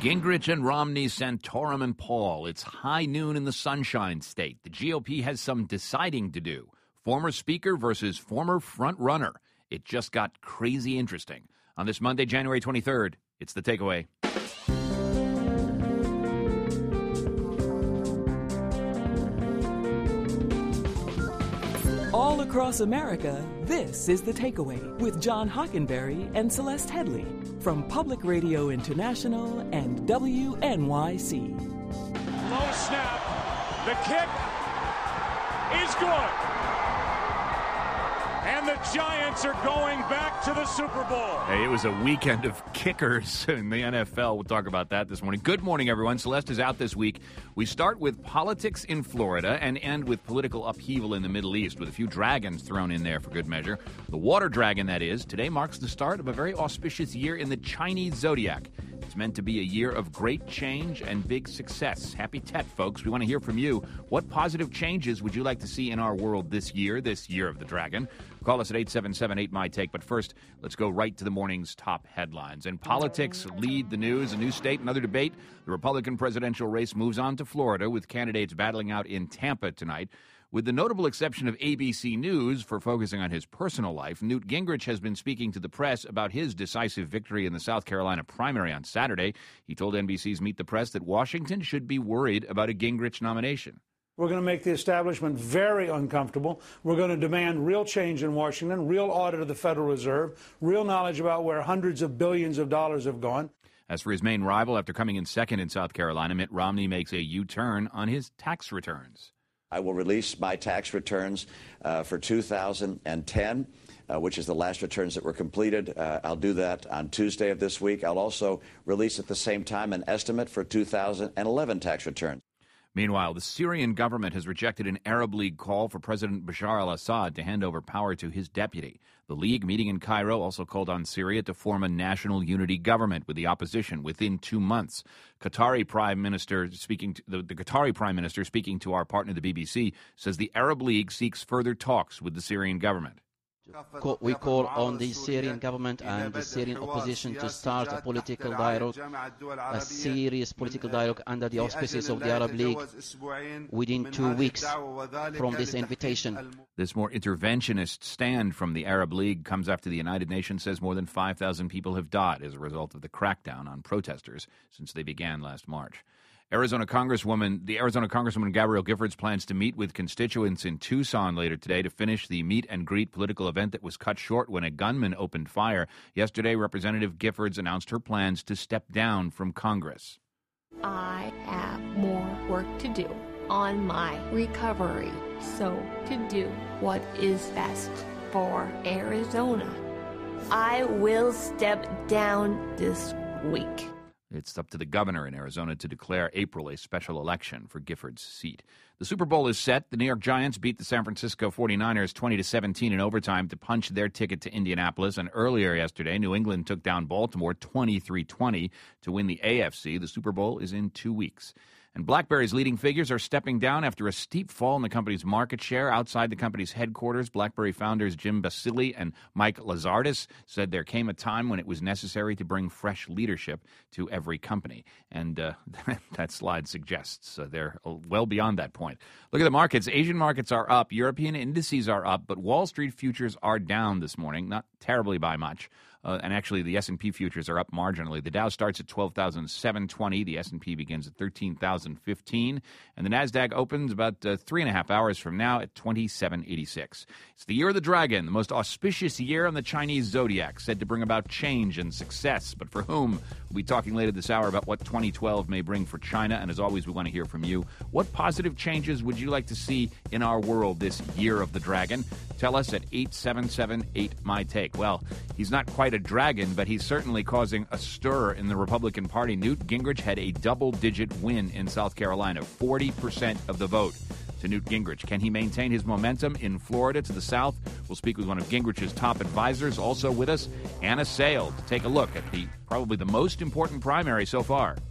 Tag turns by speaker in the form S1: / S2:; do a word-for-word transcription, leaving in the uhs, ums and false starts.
S1: Gingrich and Romney, Santorum and Paul. It's high noon in the Sunshine State. The G O P has some deciding to do. Former speaker versus former front runner. It just got crazy interesting. On this Monday, January twenty-third, it's The Takeaway.
S2: All across America, this is The Takeaway with John Hockenberry and Celeste Headley from Public Radio International and W N Y C.
S3: Low snap. The kick is good. And the Giants are going back to the Super Bowl.
S1: Hey, it was a weekend of kickers in the N F L. We'll talk about that this morning. Good morning, everyone. Celeste is out this week. We start with politics in Florida and end with political upheaval in the Middle East, with a few dragons thrown in there for good measure. The water dragon, that is, today marks the start of a very auspicious year in the Chinese zodiac. It's meant to be a year of great change and big success. Happy Tet, folks. We want to hear from you. What positive changes would you like to see in our world this year, this year of the dragon? Call us at eight seven seven eight, M Y Take. But first, let's go right to the morning's top headlines. And politics lead the news. A new state, another debate. The Republican presidential race moves on to Florida, with candidates battling out in Tampa tonight. With the notable exception of A B C News for focusing on his personal life, Newt Gingrich has been speaking to the press about his decisive victory in the South Carolina primary on Saturday. He told N B C's Meet the Press that Washington should be worried about a Gingrich nomination.
S4: We're going to make the establishment very uncomfortable. We're going to demand real change in Washington, real audit of the Federal Reserve, real knowledge about where hundreds of billions of dollars have gone.
S1: As for his main rival, after coming in second in South Carolina, Mitt Romney makes a U-turn on his tax returns.
S5: I will release my tax returns uh, for two thousand ten, uh, which is the last returns that were completed. Uh, I'll do that on Tuesday of this week. I'll also release at the same time an estimate for two thousand eleven tax returns.
S1: Meanwhile, the Syrian government has rejected an Arab League call for President Bashar al-Assad to hand over power to his deputy. The League, meeting in Cairo, also called on Syria to form a national unity government with the opposition within two months. Qatari Prime Minister speaking to, the, the Qatari Prime Minister speaking to our partner, the B B C, says the Arab League seeks further talks with the Syrian government.
S6: We call on the Syrian government and the Syrian opposition to start a political dialogue, a serious political dialogue under the auspices of the Arab League within two weeks from this invitation.
S1: This more interventionist stand from the Arab League comes after the United Nations says more than five thousand people have died as a result of the crackdown on protesters since they began last March. Arizona Congresswoman, the Arizona Congresswoman Gabrielle Giffords plans to meet with constituents in Tucson later today to finish the meet and greet political event that was cut short when a gunman opened fire. Yesterday, Representative Giffords announced her plans to step down from Congress.
S7: I have more work to do on my recovery, so to do what is best for Arizona, I will step down this week.
S1: It's up to the governor in Arizona to declare April a special election for Giffords' seat. The Super Bowl is set. The New York Giants beat the San Francisco forty-niners twenty to seventeen in overtime to punch their ticket to Indianapolis. And earlier yesterday, New England took down Baltimore twenty-three twenty to win the A F C. The Super Bowl is in two weeks. And BlackBerry's leading figures are stepping down after a steep fall in the company's market share. Outside the company's headquarters, BlackBerry founders Jim Basile and Mike Lazardis said there came a time when it was necessary to bring fresh leadership to every company. And uh, that slide suggests uh, they're well beyond that point. Look at the markets. Asian markets are up. European indices are up, but Wall Street futures are down this morning, not terribly by much. Uh, and actually, the S and P futures are up marginally. The Dow starts at twelve thousand seven hundred twenty. The S and P begins at thirteen thousand fifteen. And the NASDAQ opens about uh, three and a half hours from now at twenty-seven eighty-six. It's the year of the dragon, the most auspicious year on the Chinese zodiac, said to bring about change and success. But for whom? We'll be talking later this hour about what twenty twelve may bring for China. And as always, we want to hear from you. What positive changes would you like to see in our world this year of the dragon? Tell us at eight seven seven eight, M Y Take. Well, he's not quite a dragon, but he's certainly causing a stir in the Republican Party. Newt Gingrich had a double-digit win in South Carolina, forty percent of the vote to Newt Gingrich. Can he maintain his momentum in Florida to the south? We'll speak with one of Gingrich's top advisors. Also with us, Anna Sale, to take a look at the probably the most important primary so far.